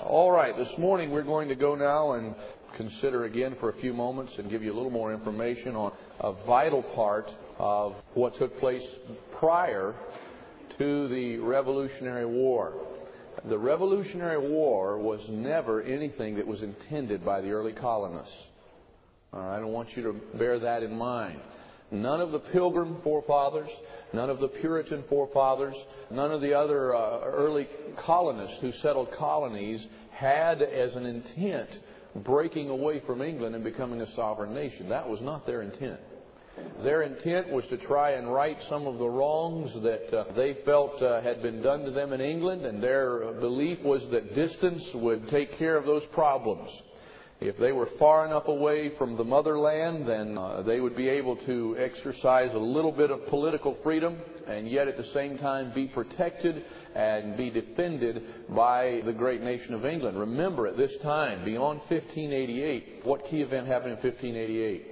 All right, this morning we're going to go now and consider again for a few moments and give you a little more information on a vital part of what took place prior to the Revolutionary War. The Revolutionary War was never anything that was intended by the early colonists. All right, I want you to bear that in mind. None of the Pilgrim forefathers, none of the Puritan forefathers, none of the other early colonists who settled colonies had as an intent breaking away from England and becoming a sovereign nation. That was not their intent. Their intent was to try and right some of the wrongs that they felt had been done to them in England, and their belief was that distance would take care of those problems. If they were far enough away from the motherland, then they would be able to exercise a little bit of political freedom and yet at the same time be protected and be defended by the great nation of England. Remember, at this time, beyond 1588, what key event happened in 1588?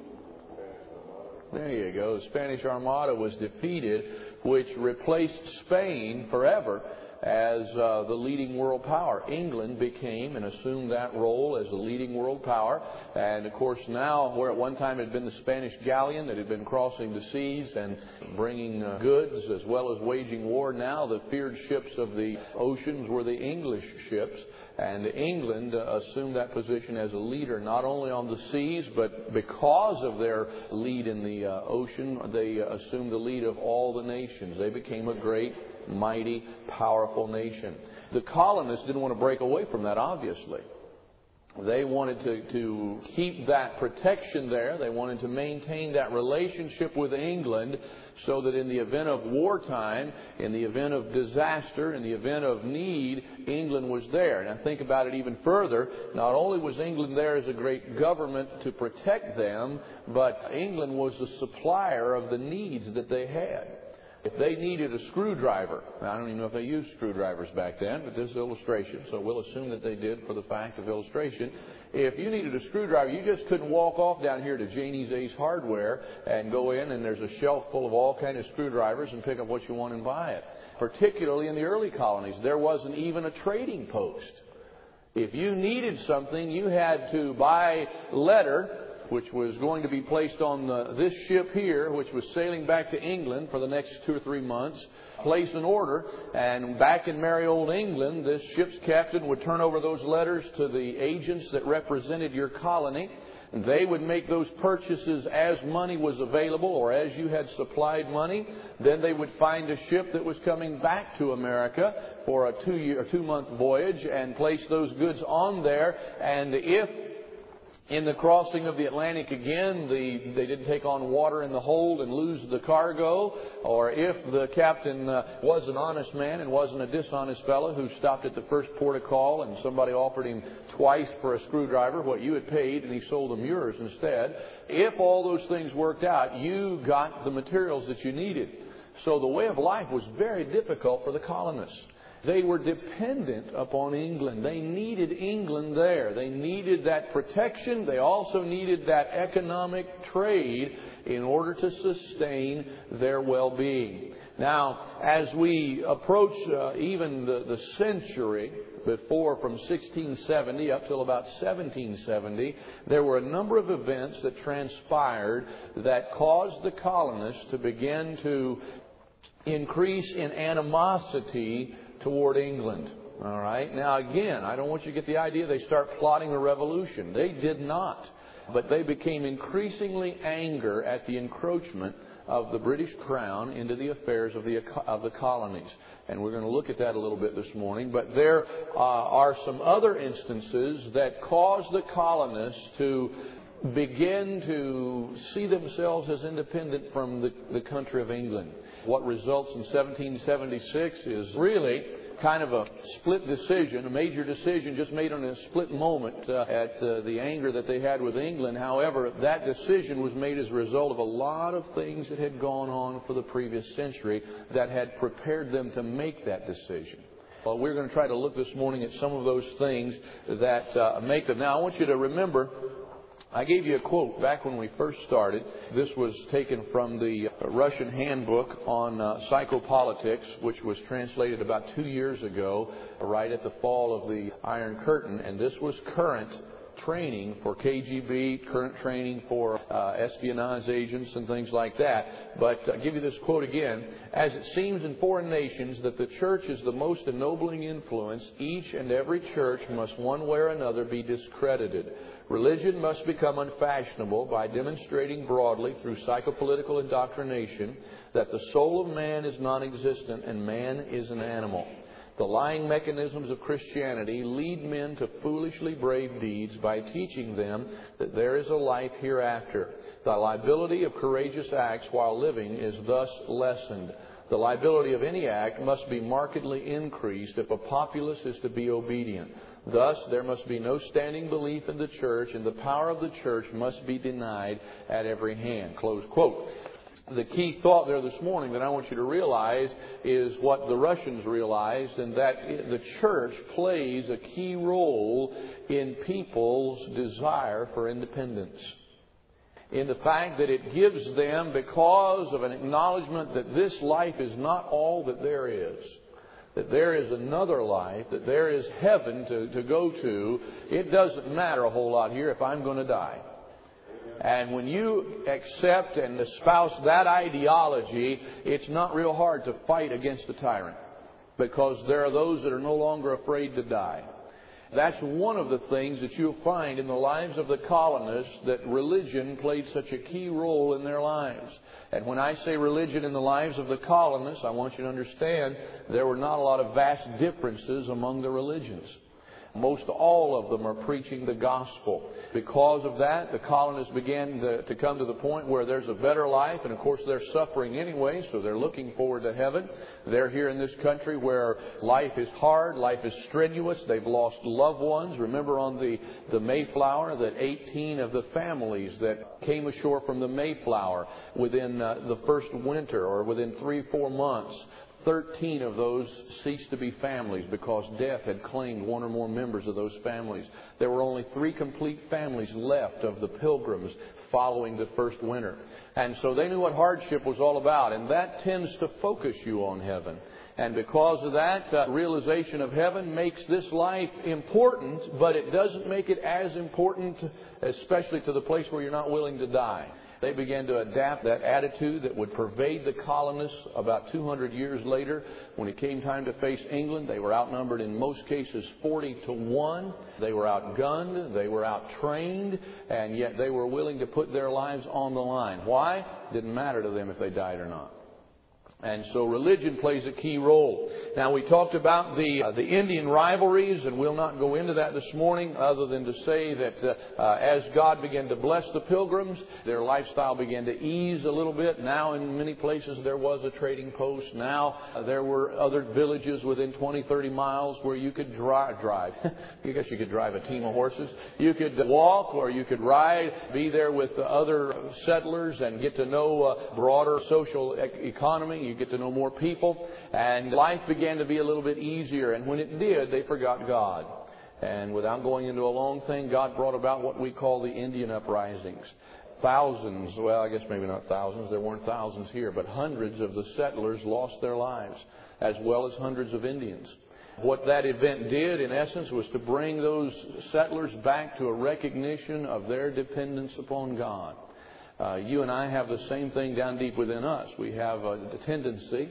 There you go. The Spanish Armada was defeated, which replaced Spain forever as the leading world power. England became and assumed that role as the leading world power. And of course now, where at one time had been the Spanish galleon that had been crossing the seas and bringing goods as well as waging war, now the feared ships of the oceans were the English ships. And England assumed that position as a leader not only on the seas, but because of their lead in the ocean, they assumed the lead of all the nations. They became a great, mighty, powerful nation. The colonists didn't want to break away from that, obviously. They wanted to keep that protection there. They wanted to maintain that relationship with England so that in the event of wartime, in the event of disaster, in the event of need, England was there. Now think about it even further. Not only was England there as a great government to protect them, but England was the supplier of the needs that they had. If they needed a screwdriver, I don't even know if they used screwdrivers back then, but this is illustration, so we'll assume that they did for the fact of illustration. If you needed a screwdriver, you just couldn't walk off down here to Janie's Ace Hardware and go in and there's a shelf full of all kinds of screwdrivers and pick up what you want and buy it. Particularly in the early colonies, there wasn't even a trading post. If you needed something, you had to buy letter, which was going to be placed on this ship here, which was sailing back to England for the next 2 or 3 months, place an order, and back in merry old England, this ship's captain would turn over those letters to the agents that represented your colony. And they would make those purchases as money was available or as you had supplied money. Then they would find a ship that was coming back to America for a 2-month voyage and place those goods on there. And if in the crossing of the Atlantic again, they didn't take on water in the hold and lose the cargo, or if the captain was an honest man and wasn't a dishonest fellow who stopped at the first port of call and somebody offered him twice for a screwdriver what you had paid and he sold them yours instead, if all those things worked out, you got the materials that you needed. So the way of life was very difficult for the colonists. They were dependent upon England. They needed England there. They needed that protection. They also needed that economic trade in order to sustain their well-being. Now, as we approach even the century before, from 1670 up till about 1770, there were a number of events that transpired that caused the colonists to begin to increase in animosity toward England. All right. Now, again, I don't want you to get the idea they start plotting a revolution. They did not. But they became increasingly angry at the encroachment of the British Crown into the affairs of the colonies. And we're going to look at that a little bit this morning. But there are some other instances that caused the colonists to begin to see themselves as independent from the country of England. What results in 1776 is really kind of a split decision, a major decision just made on a split moment at the anger that they had with England. However, that decision was made as a result of a lot of things that had gone on for the previous century that had prepared them to make that decision. Well, we're going to try to look this morning at some of those things that make them. Now, I want you to remember I gave you a quote back when we first started. This was taken from the Russian handbook on psychopolitics, which was translated about 2 years ago, right at the fall of the Iron Curtain. And this was current training for KGB, current training for espionage agents and things like that. But I'll give you this quote again. As it seems in foreign nations that the church is the most ennobling influence, each and every church must one way or another be discredited. Religion must become unfashionable by demonstrating broadly through psychopolitical indoctrination that the soul of man is non-existent and man is an animal. The lying mechanisms of Christianity lead men to foolishly brave deeds by teaching them that there is a life hereafter. The liability of courageous acts while living is thus lessened. The liability of any act must be markedly increased if a populace is to be obedient. Thus, there must be no standing belief in the church, and the power of the church must be denied at every hand. Close quote. The key thought there this morning that I want you to realize is what the Russians realized, and that the church plays a key role in people's desire for independence. In the fact that it gives them, because of an acknowledgement that this life is not all that there is, that there is another life, that there is heaven to go to, it doesn't matter a whole lot here if I'm going to die. And when you accept and espouse that ideology, it's not real hard to fight against the tyrant, because there are those that are no longer afraid to die. That's one of the things that you'll find in the lives of the colonists, that religion played such a key role in their lives. And when I say religion in the lives of the colonists, I want you to understand there were not a lot of vast differences among the religions. Most all of them are preaching the gospel. Because of that, the colonists began to come to the point where there's a better life, and of course they're suffering anyway, so they're looking forward to heaven. They're here in this country where life is hard, life is strenuous, they've lost loved ones. Remember on the Mayflower that 18 of the families that came ashore from the Mayflower within the first winter, or within 3-4 months, 13 of those ceased to be families because death had claimed one or more members of those families. There were only 3 complete families left of the Pilgrims following the first winter. And so they knew what hardship was all about, and that tends to focus you on heaven. And because of that, realization of heaven makes this life important, but it doesn't make it as important, especially to the place where you're not willing to die. They began to adapt that attitude that would pervade the colonists about 200 years later. When it came time to face England, they were outnumbered in most cases 40-1. They were outgunned, they were outtrained, and yet they were willing to put their lives on the line. Why? It didn't matter to them if they died or not. And so religion plays a key role. Now, we talked about the Indian rivalries, and we'll not go into that this morning other than to say that as God began to bless the Pilgrims, their lifestyle began to ease a little bit. Now, in many places, there was a trading post. Now, there were other villages within 20-30 miles where you could drive. I guess you could drive a team of horses. You could walk, or you could ride, be there with the other settlers and get to know broader social economy. You get to know more people, and life began to be a little bit easier. And when it did, they forgot God. And without going into a long thing, God brought about what we call the Indian uprisings. Thousands, well, I guess maybe not thousands, there weren't thousands here, but hundreds of the settlers lost their lives, as well as hundreds of Indians. What that event did, in essence, was to bring those settlers back to a recognition of their dependence upon God. You and I have the same thing down deep within us. We have a tendency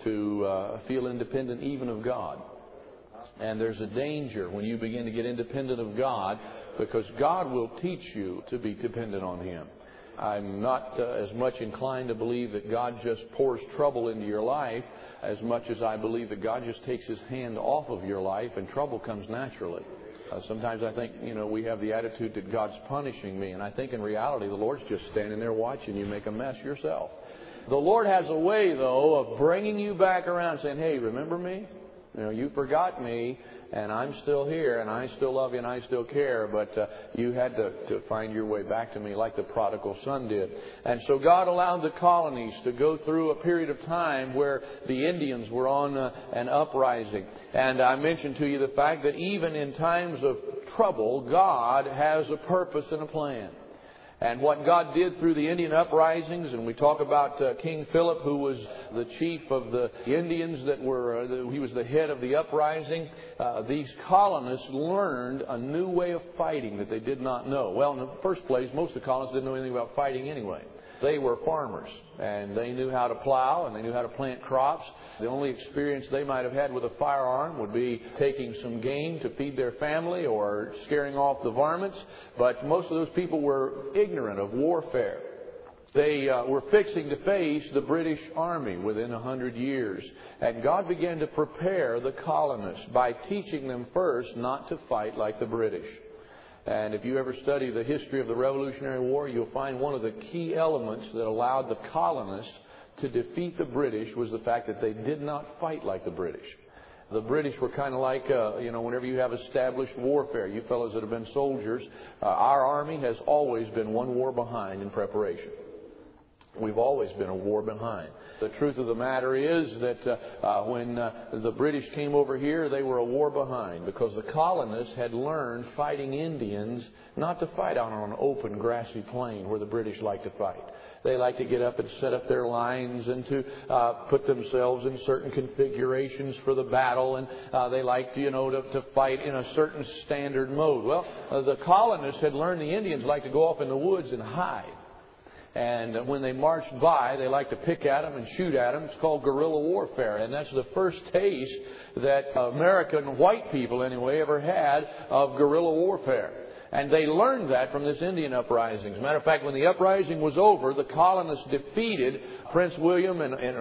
to feel independent even of God. And there's a danger when you begin to get independent of God, because God will teach you to be dependent on Him. I'm not as much inclined to believe that God just pours trouble into your life as much as I believe that God just takes His hand off of your life and trouble comes naturally. Sometimes I think, we have the attitude that God's punishing me. And I think in reality, the Lord's just standing there watching you make a mess yourself. The Lord has a way, though, of bringing you back around, saying, hey, remember me? You forgot me, and I'm still here, and I still love you, and I still care, but you had to find your way back to me like the prodigal son did. And so God allowed the colonies to go through a period of time where the Indians were on an uprising. And I mentioned to you the fact that even in times of trouble, God has a purpose and a plan. And what God did through the Indian uprisings, and we talk about King Philip, who was the chief of the Indians he was the head of the uprising. These colonists learned a new way of fighting that they did not know. Well, in the first place, most of the colonists didn't know anything about fighting anyway. They were farmers, and they knew how to plow, and they knew how to plant crops. The only experience they might have had with a firearm would be taking some game to feed their family or scaring off the varmints. But most of those people were ignorant of warfare. They were fixing to face the British Army within 100 years. And God began to prepare the colonists by teaching them first not to fight like the British. And if you ever study the history of the Revolutionary War, you'll find one of the key elements that allowed the colonists to defeat the British was the fact that they did not fight like the British. The British were kind of like, whenever you have established warfare, you fellows that have been soldiers, our army has always been one war behind in preparation. We've always been a war behind. The truth of the matter is that when the British came over here, they were a war behind because the colonists had learned fighting Indians not to fight out on an open grassy plain where the British like to fight. They like to get up and set up their lines and to put themselves in certain configurations for the battle, and they like to fight in a certain standard mode. Well, the colonists had learned the Indians like to go off in the woods and hide. And when they marched by, they liked to pick at them and shoot at them. It's called guerrilla warfare. And that's the first taste that American white people, anyway, ever had of guerrilla warfare. And they learned that from this Indian uprising. As a matter of fact, when the uprising was over, the colonists defeated Prince William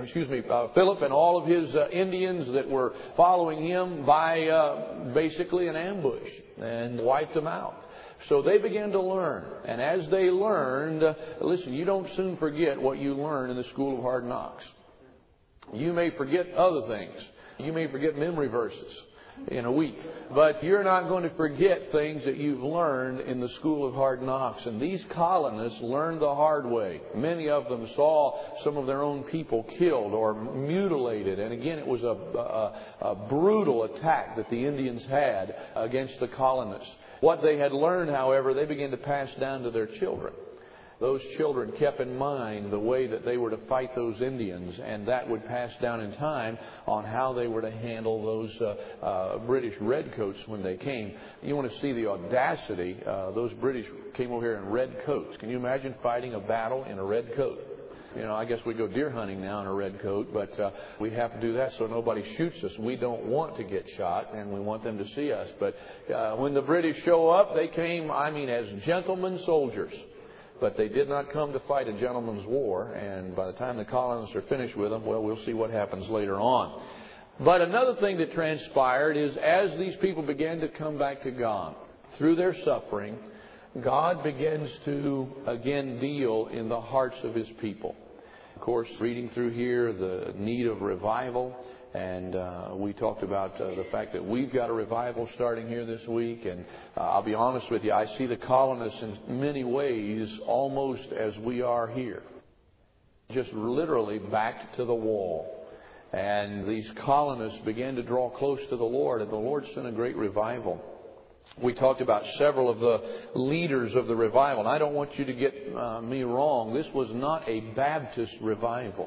Philip and all of his Indians that were following him by basically an ambush and wiped them out. So they began to learn. And as they learned, listen, you don't soon forget what you learn in the school of hard knocks. You may forget other things. You may forget memory verses in a week. But you're not going to forget things that you've learned in the school of hard knocks. And these colonists learned the hard way. Many of them saw some of their own people killed or mutilated. And again, it was a brutal attack that the Indians had against the colonists. What they had learned, however, they began to pass down to their children. Those children kept in mind the way that they were to fight those Indians, and that would pass down in time on how they were to handle those British redcoats when they came. You want to see the audacity. Those British came over here in red coats. Can you imagine fighting a battle in a red coat? I guess we go deer hunting now in a red coat, but we have to do that so nobody shoots us. We don't want to get shot, and we want them to see us. But when the British show up, they came, as gentlemen soldiers. But they did not come to fight a gentleman's war, and by the time the colonists are finished with them, well, we'll see what happens later on. But another thing that transpired is as these people began to come back to God through their suffering, God begins to again deal in the hearts of His people. Of course, reading through here, the need of revival, and we talked about the fact that we've got a revival starting here this week, and I'll be honest with you, I see the colonists in many ways almost as we are here, just literally back to the wall. And these colonists began to draw close to the Lord, and the Lord sent a great revival. We talked about several of the leaders of the revival. And I don't want you to get me wrong. This was not a Baptist revival.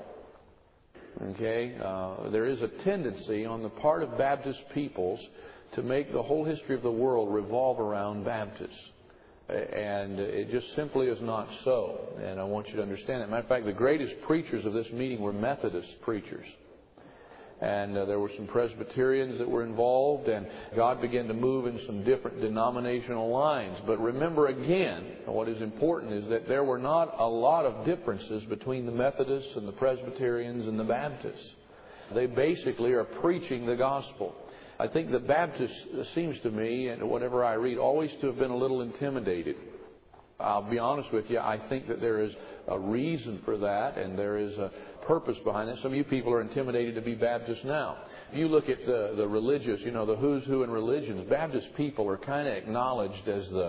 Okay? There is a tendency on the part of Baptist peoples to make the whole history of the world revolve around Baptists. And it just simply is not so. And I want you to understand that. Matter of fact, the greatest preachers of this meeting were Methodist preachers. And there were some Presbyterians that were involved, and God began to move in some different denominational lines. But remember again, what is important is that there were not a lot of differences between the Methodists and the Presbyterians and the Baptists. They basically are preaching the gospel. I think the Baptists, seems to me, and whatever I read, always to have been a little intimidated. I'll be honest with you, I think that there is a reason for that, and there is a purpose behind it. Some of you people are intimidated to be Baptist now. If you look at the religious, the who's who in religions, Baptist people are kind of acknowledged as the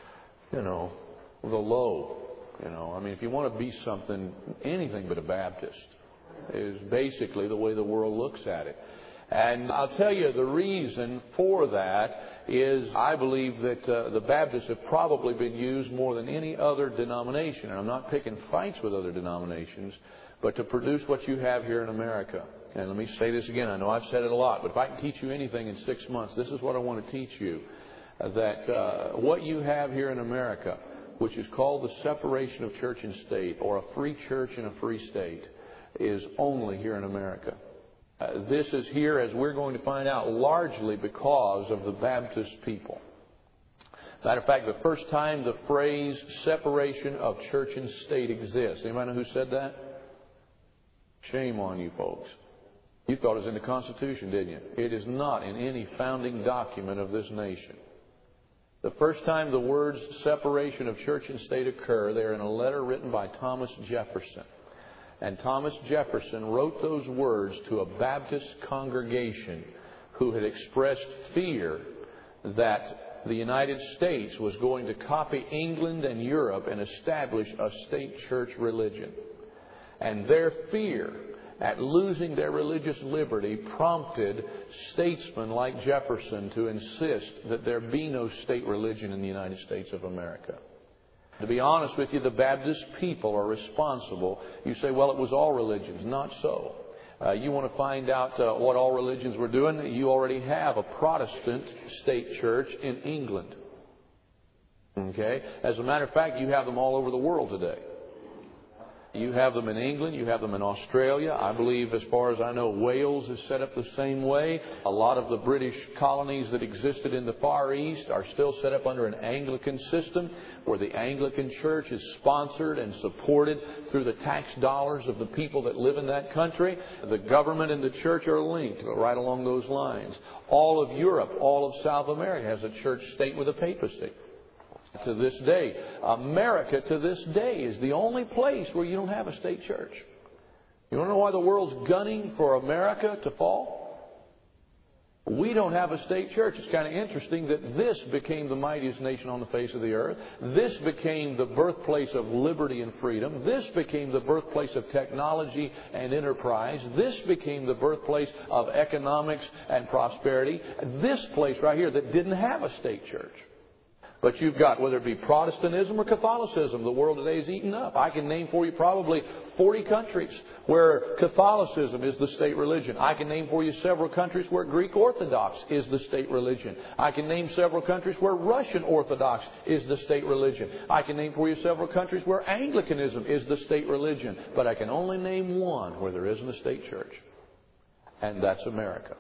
low. If you want to be something, anything but a Baptist is basically the way the world looks at it. And I'll tell you the reason for that is I believe that the Baptists have probably been used more than any other denomination. And I'm not picking fights with other denominations, but to produce what you have here in America. And let me say this again. I know I've said it a lot, but if I can teach you anything in 6 months, this is what I want to teach you. That what you have here in America, which is called the separation of church and state, or a free church and a free state, is only here in America. This is here, as we're going to find out, largely because of the Baptist people. Matter of fact, the first time the phrase separation of church and state exists. Anybody know who said that? Shame on you folks. You thought it was in the Constitution, didn't you? It is not in any founding document of this nation. The first time the words separation of church and state occur, they're in a letter written by Thomas Jefferson. And Thomas Jefferson wrote those words to a Baptist congregation who had expressed fear that the United States was going to copy England and Europe and establish a state church religion. And their fear at losing their religious liberty prompted statesmen like Jefferson to insist that there be no state religion in the United States of America. To be honest with you, the Baptist people are responsible. You say, well, it was all religions. Not so. You want to find out what all religions were doing? You already have a Protestant state church in England. Okay? As a matter of fact, you have them all over the world today. You have them in England. You have them in Australia. I believe, as far as I know, Wales is set up the same way. A lot of the British colonies that existed in the Far East are still set up under an Anglican system, where the Anglican Church is sponsored and supported through the tax dollars of the people that live in that country. The government and the church are linked right along those lines. All of Europe, all of South America has a church state with a papacy. To this day, America to this day is the only place where you don't have a state church. You want to know why the world's gunning for America to fall? We don't have a state church. It's kind of interesting that this became the mightiest nation on the face of the earth. This became the birthplace of liberty and freedom. This became the birthplace of technology and enterprise. This became the birthplace of economics and prosperity. This place right here that didn't have a state church. But you've got, whether it be Protestantism or Catholicism, the world today is eaten up. I can name for you probably 40 countries where Catholicism is the state religion. I can name for you several countries where Greek Orthodox is the state religion. I can name several countries where Russian Orthodox is the state religion. I can name for you several countries where Anglicanism is the state religion. But I can only name one where there isn't a state church. And that's America.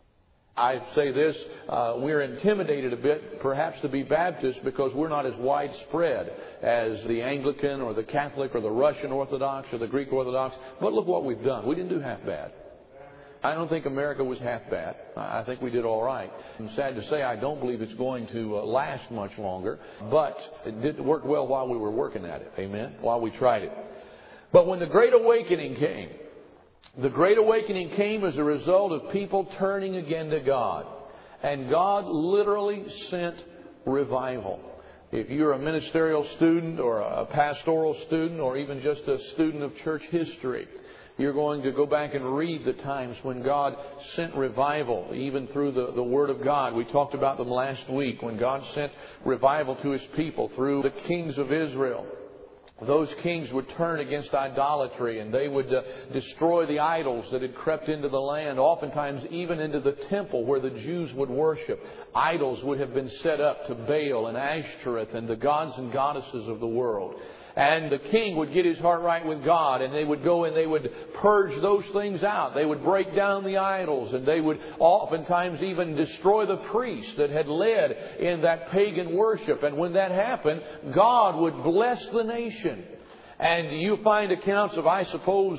I say this, we're intimidated a bit, perhaps, to be Baptists because we're not as widespread as the Anglican or the Catholic or the Russian Orthodox or the Greek Orthodox. But look what we've done. We didn't do half bad. I don't think America was half bad. I think we did all right. I'm sad to say I don't believe it's going to last much longer, but it did work well while we were working at it. Amen? While we tried it. But when the Great Awakening came, the Great Awakening came as a result of people turning again to God. And God literally sent revival. If you're a ministerial student or a pastoral student or even just a student of church history, you're going to go back and read the times when God sent revival, even through the Word of God. We talked about them last week, when God sent revival to His people through the kings of Israel. Those kings would turn against idolatry, and they would destroy the idols that had crept into the land, oftentimes even into the temple where the Jews would worship. Idols would have been set up to Baal and Ashtoreth and the gods and goddesses of the world. And the king would get his heart right with God, and they would go and they would purge those things out. They would break down the idols, and they would oftentimes even destroy the priests that had led in that pagan worship. And when that happened, God would bless the nation. And you find accounts of, I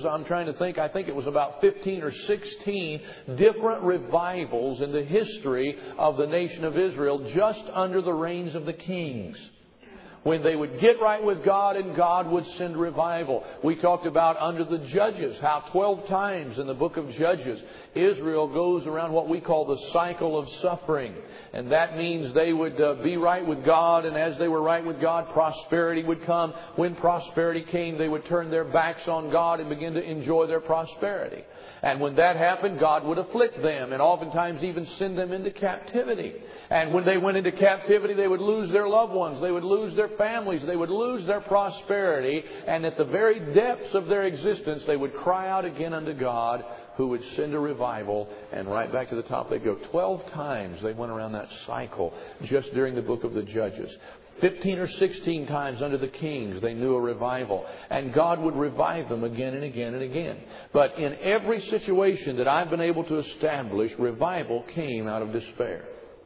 think it was about 15 or 16 different revivals in the history of the nation of Israel just under the reigns of the kings. when they would get right with God and God would send revival. We talked about under the Judges, how 12 times in the book of Judges, Israel goes around what we call the cycle of suffering. And that means they would be right with God, and as they were right with God, prosperity would come. When prosperity came, they would turn their backs on God and begin to enjoy their prosperity. And when that happened, God would afflict them and oftentimes even send them into captivity. And when they went into captivity, they would lose their loved ones. They would lose their families. They would lose their prosperity. And at the very depths of their existence, they would cry out again unto God, who would send a revival. And right back to the top they go. 12 times they went around that cycle just during the book of the Judges. 15 or 16 times under the kings they knew a revival. And God would revive them again and again and again. But in every situation that I've been able to establish, revival came out of despair.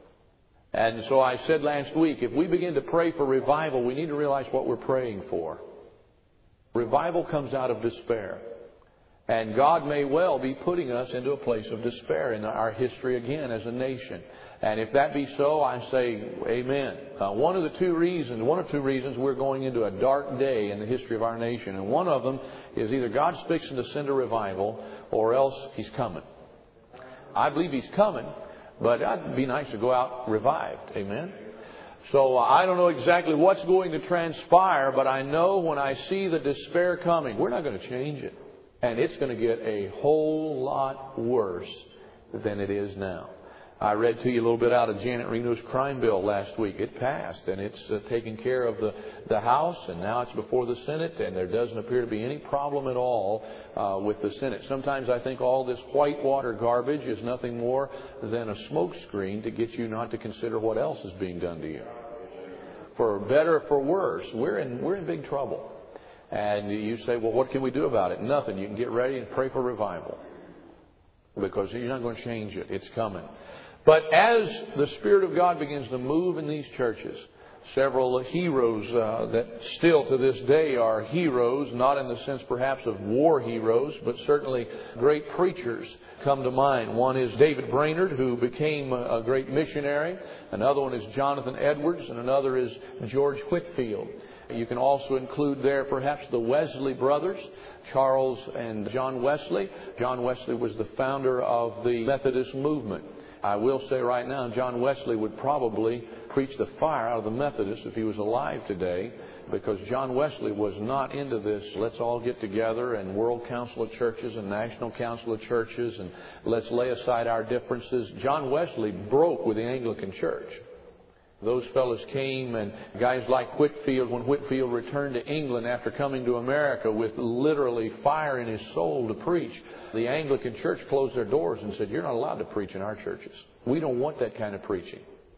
And so I said last week, if we begin to pray for revival, we need to realize what we're praying for. Revival comes out of despair. And God may well be putting us into a place of despair in our history again as a nation. And if that be so, I say amen. One of two reasons we're going into a dark day in the history of our nation. And one of them is either God's fixing to send a revival or else He's coming. I believe He's coming, but it'd be nice to go out revived. Amen. So I don't know exactly what's going to transpire, but I know when I see the despair coming, we're not going to change it. And it's going to get a whole lot worse than it is now. I read to you a little bit out of Janet Reno's crime bill last week. It passed, and it's taken care of the House, and now it's before the Senate, and there doesn't appear to be any problem at all with the Senate. Sometimes I think all this whitewater garbage is nothing more than a smokescreen to get you not to consider what else is being done to you. For better or for worse, we're in big trouble. And you say, well, what can we do about it? Nothing. You can get ready and pray for revival. Because you're not going to change it. It's coming. But as the Spirit of God begins to move in these churches, several heroes that still to this day are heroes, not in the sense perhaps of war heroes, but certainly great preachers come to mind. One is David Brainerd, who became a great missionary. Another one is Jonathan Edwards, and another is George Whitefield. You can also include there perhaps the Wesley brothers, Charles and John Wesley. John Wesley was the founder of the Methodist movement. I will say right now, John Wesley would probably preach the fire out of the Methodists if he was alive today, because John Wesley was not into this, let's all get together and World Council of Churches and National Council of Churches and let's lay aside our differences. John Wesley broke with the Anglican Church. Those fellows came, and guys like Whitefield, when Whitefield returned to England after coming to America with literally fire in his soul to preach, the Anglican Church closed their doors and said, you're not allowed to preach in our churches. We don't want that kind of preaching.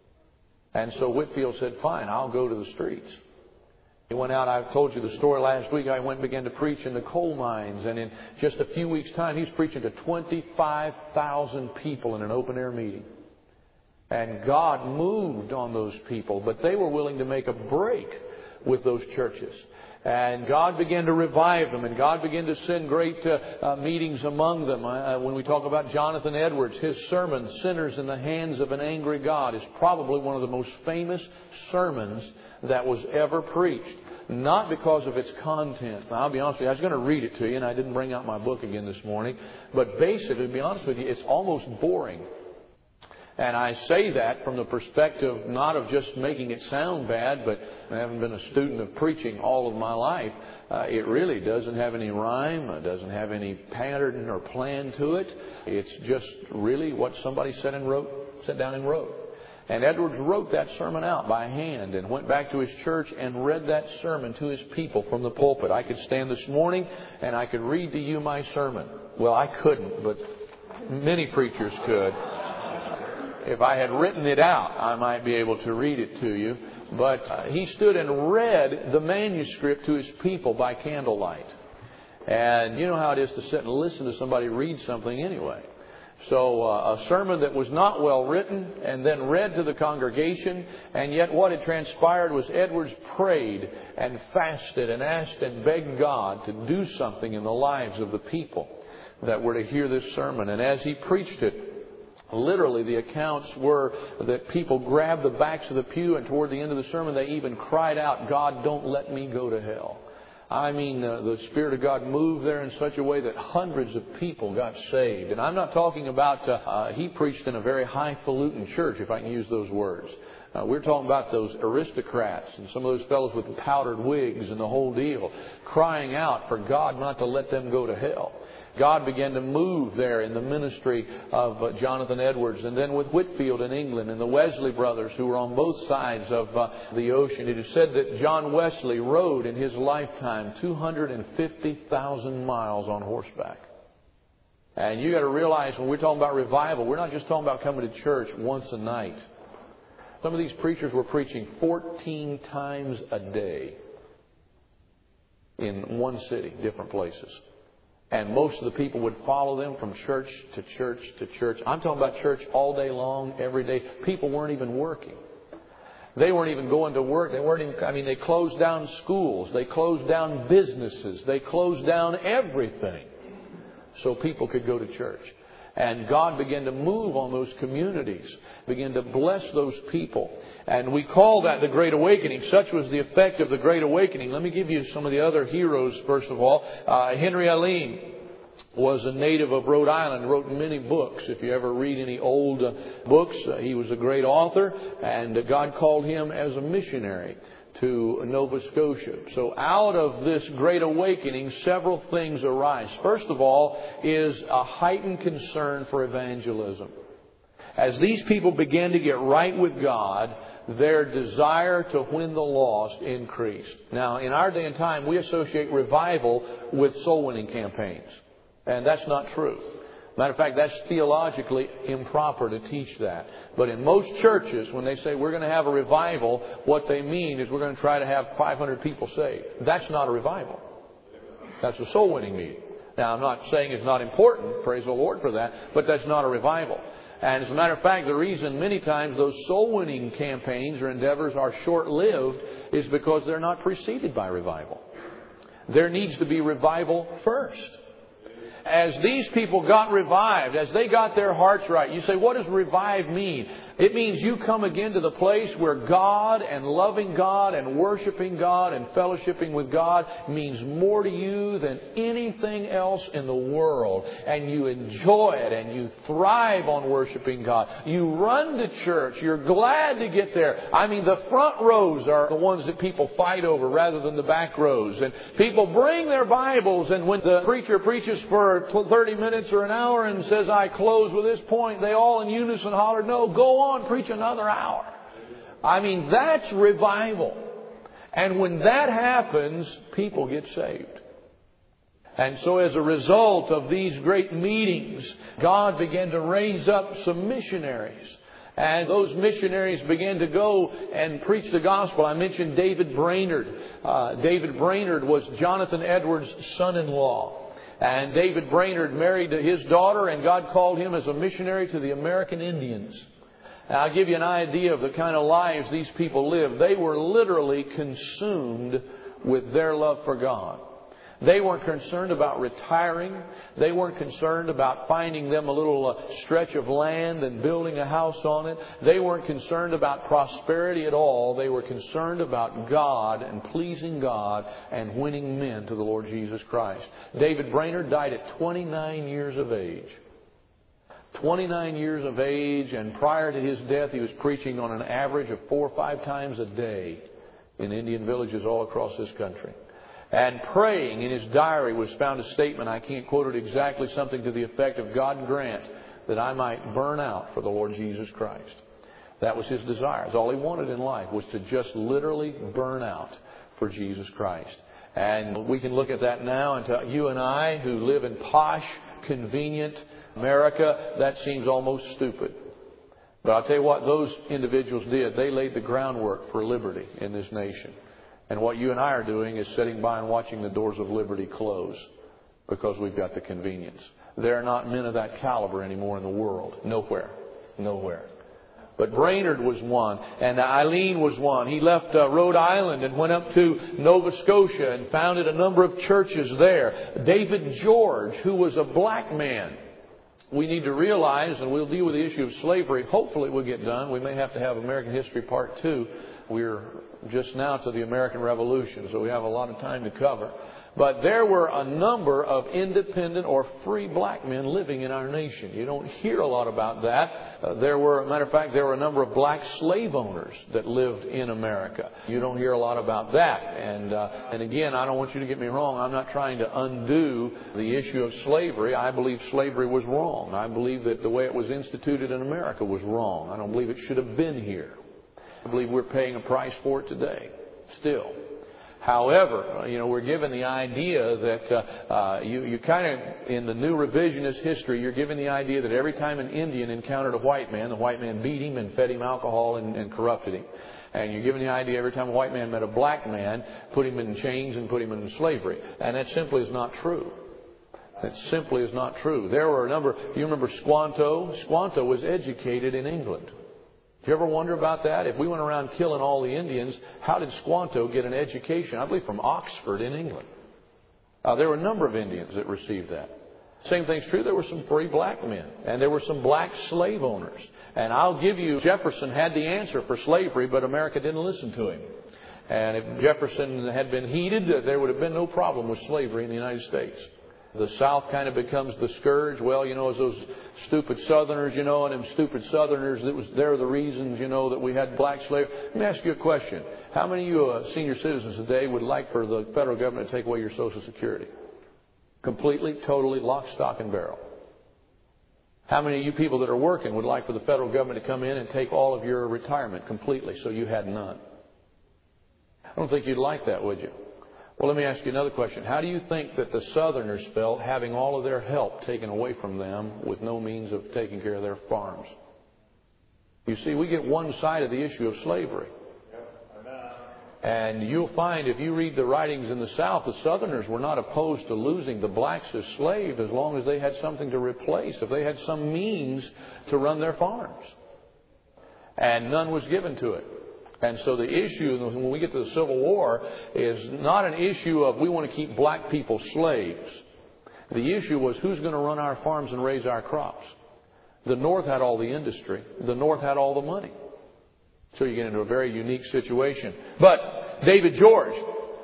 And so Whitefield said, fine, I'll go to the streets. He went out, I told you the story last week, I went and began to preach in the coal mines, and in just a few weeks' time, he's preaching to 25,000 people in an open-air meeting. And God moved on those people, but they were willing to make a break with those churches. And God began to revive them, and God began to send great meetings among them. When we talk about Jonathan Edwards, his sermon, Sinners in the Hands of an Angry God, is probably one of the most famous sermons that was ever preached. Not because of its content. Now, I'll be honest with you, I was going to read it to you, and I didn't bring out my book again this morning. But basically, to be honest with you, it's almost boring. And I say that from the perspective not of just making it sound bad, but I haven't been a student of preaching all of my life. It really doesn't have any rhyme. It doesn't have any pattern or plan to it. It's just really what somebody sat down and wrote. And Edwards wrote that sermon out by hand and went back to his church and read that sermon to his people from the pulpit. I could stand this morning and I could read to you my sermon. Well, I couldn't, but many preachers could. If I had written it out, I might be able to read it to you. But he stood and read the manuscript to his people by candlelight. And you know how it is to sit and listen to somebody read something anyway. So a sermon that was not well written and then read to the congregation. And yet what had transpired was Edwards prayed and fasted and asked and begged God to do something in the lives of the people that were to hear this sermon. And as he preached it, Literally, the accounts were that people grabbed the backs of the pew, and toward the end of the sermon, they even cried out, "God, don't let me go to hell." I mean, the Spirit of God moved there in such a way that hundreds of people got saved. And I'm not talking about, he preached in a very highfalutin church, if I can use those words. We're talking about those aristocrats and some of those fellows with powdered wigs and the whole deal, crying out for God not to let them go to hell. God began to move there in the ministry of Jonathan Edwards, and then with Whitefield in England and the Wesley brothers who were on both sides of the ocean. It is said that John Wesley rode in his lifetime 250,000 miles on horseback. And you got to realize when we're talking about revival, we're not just talking about coming to church once a night. Some of these preachers were preaching 14 times a day in one city, different places. And most of the people would follow them from church to church to church. I'm talking about church all day long, every day. People weren't even working. They weren't even going to work. They closed down schools. They closed down businesses. They closed down everything so people could go to church. And God began to move on those communities, began to bless those people. And we call that the Great Awakening. Such was the effect of the Great Awakening. Let me give you some of the other heroes, first of all. Henry Alline was a native of Rhode Island, wrote many books. If you ever read any old books, he was a great author, and God called him as a missionary to Nova Scotia. So out of this Great Awakening, several things arise. First of all is a heightened concern for evangelism. As these people began to get right with God, their desire to win the lost increased. Now, in our day and time, we associate revival with soul-winning campaigns. And that's not true. Matter of fact, that's theologically improper to teach that. But in most churches, when they say we're going to have a revival, what they mean is we're going to try to have 500 people saved. That's not a revival. That's a soul-winning meeting. Now, I'm not saying it's not important, praise the Lord for that, but that's not a revival. And as a matter of fact, the reason many times those soul-winning campaigns or endeavors are short-lived is because they're not preceded by revival. There needs to be revival first. As these people got revived, as they got their hearts right, you say, what does revive mean? It means you come again to the place where God and loving God and worshiping God and fellowshipping with God means more to you than anything else in the world. And you enjoy it and you thrive on worshiping God. You run to church. You're glad to get there. I mean, the front rows are the ones that people fight over rather than the back rows. And people bring their Bibles, and when the preacher preaches for 30 minutes or an hour and says, I close with this point, they all in unison holler, no, go on, preach another hour. I mean, that's revival. And when that happens, people get saved. And so as a result of these great meetings, God began to raise up some missionaries. And those missionaries began to go and preach the gospel. I mentioned David Brainerd. David Brainerd was Jonathan Edwards' son-in-law. And David Brainerd married his daughter, and God called him as a missionary to the American Indians. Now, I'll give you an idea of the kind of lives these people lived. They were literally consumed with their love for God. They weren't concerned about retiring. They weren't concerned about finding them a little stretch of land and building a house on it. They weren't concerned about prosperity at all. They were concerned about God and pleasing God and winning men to the Lord Jesus Christ. David Brainerd died at 29 years of age. 29 years of age, and prior to his death, he was preaching on an average of 4 or 5 times a day in Indian villages all across this country. And praying in his diary was found a statement, I can't quote it exactly, something to the effect of, God grant that I might burn out for the Lord Jesus Christ. That was his desire. All he wanted in life was to just literally burn out for Jesus Christ. And we can look at that now, and to you and I who live in posh, convenient America, that seems almost stupid. But I'll tell you what those individuals did. They laid the groundwork for liberty in this nation. And what you and I are doing is sitting by and watching the doors of liberty close because we've got the convenience. There are not men of that caliber anymore in the world. Nowhere. Nowhere. But Brainerd was one, and Alline was one. He left Rhode Island and went up to Nova Scotia and founded a number of churches there. David George, who was a black man, we need to realize, and we'll deal with the issue of slavery. Hopefully it will get done. We may have to have American History Part 2. We're just now to the American Revolution, so we have a lot of time to cover. But there were a number of independent or free black men living in our nation. You don't hear a lot about that. Matter of fact, there were a number of black slave owners that lived in America. You don't hear a lot about that. And again, I don't want you to get me wrong. I'm not trying to undo the issue of slavery. I believe slavery was wrong. I believe that the way it was instituted in America was wrong. I don't believe it should have been here. I believe we're paying a price for it today, still. However, we're given the idea that you kind of, in the new revisionist history, you're given the idea that every time an Indian encountered a white man, the white man beat him and fed him alcohol and corrupted him. And you're given the idea every time a white man met a black man, put him in chains and put him in slavery. And that simply is not true. That simply is not true. There were a number, you remember Squanto? Squanto was educated in England. Do you ever wonder about that? If we went around killing all the Indians, how did Squanto get an education? I believe from Oxford in England. There were a number of Indians that received that. Same thing's true. There were some free black men. And there were some black slave owners. And I'll give you, Jefferson had the answer for slavery, but America didn't listen to him. And if Jefferson had been heeded, there would have been no problem with slavery in the United States. The South kind of becomes the scourge. Well, as those stupid Southerners, and them stupid Southerners, they're the reasons, that we had black slaves. Let me ask you a question. How many of you senior citizens today would like for the federal government to take away your Social Security? Completely, totally, lock, stock, and barrel. How many of you people that are working would like for the federal government to come in and take all of your retirement completely so you had none? I don't think you'd like that, would you? Well, let me ask you another question. How do you think that the Southerners felt having all of their help taken away from them with no means of taking care of their farms? You see, we get one side of the issue of slavery. And you'll find if you read the writings in the South, the Southerners were not opposed to losing the blacks as slaves as long as they had something to replace, if they had some means to run their farms. And none was given to it. And so the issue, when we get to the Civil War, is not an issue of we want to keep black people slaves. The issue was who's going to run our farms and raise our crops. The North had all the industry. The North had all the money. So you get into a very unique situation. But David George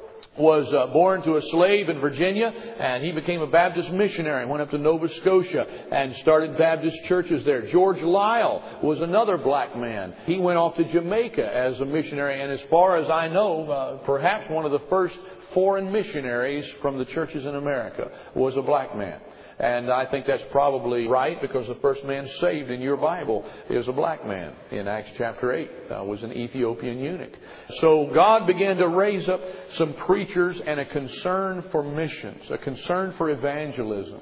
was born to a slave in Virginia, and he became a Baptist missionary. Went up to Nova Scotia and started Baptist churches there. George Lyle was another black man. He went off to Jamaica as a missionary, and as far as I know, perhaps one of the first foreign missionaries from the churches in America was a black man. And I think that's probably right, because the first man saved in your Bible is a black man. In Acts chapter 8, was an Ethiopian eunuch. So God began to raise up some preachers and a concern for missions, a concern for evangelism.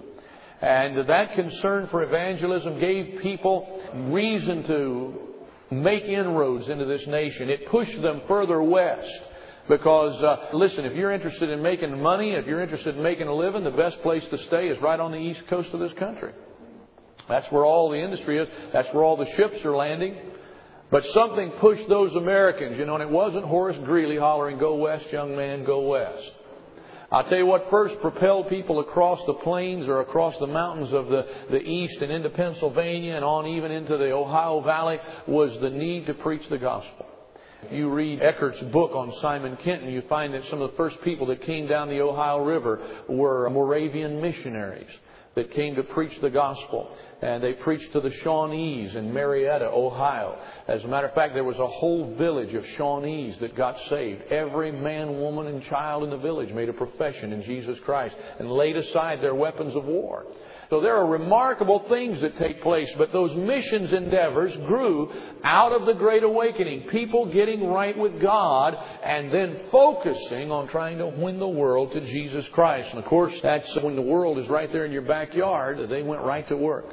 And that concern for evangelism gave people reason to make inroads into this nation. It pushed them further west. Because, listen, if you're interested in making money, if you're interested in making a living, the best place to stay is right on the east coast of this country. That's where all the industry is. That's where all the ships are landing. But something pushed those Americans, and it wasn't Horace Greeley hollering, "Go west, young man, go west." I'll tell you what first propelled people across the plains or across the mountains of the east and into Pennsylvania and on even into the Ohio Valley was the need to preach the gospel. If you read Eckert's book on Simon Kenton, you find that some of the first people that came down the Ohio River were Moravian missionaries that came to preach the gospel. And they preached to the Shawnees in Marietta, Ohio. As a matter of fact, there was a whole village of Shawnees that got saved. Every man, woman, and child in the village made a profession in Jesus Christ and laid aside their weapons of war. So there are remarkable things that take place, but those missions endeavors grew out of the Great Awakening. People getting right with God and then focusing on trying to win the world to Jesus Christ. And of course, that's when the world is right there in your backyard, they went right to work.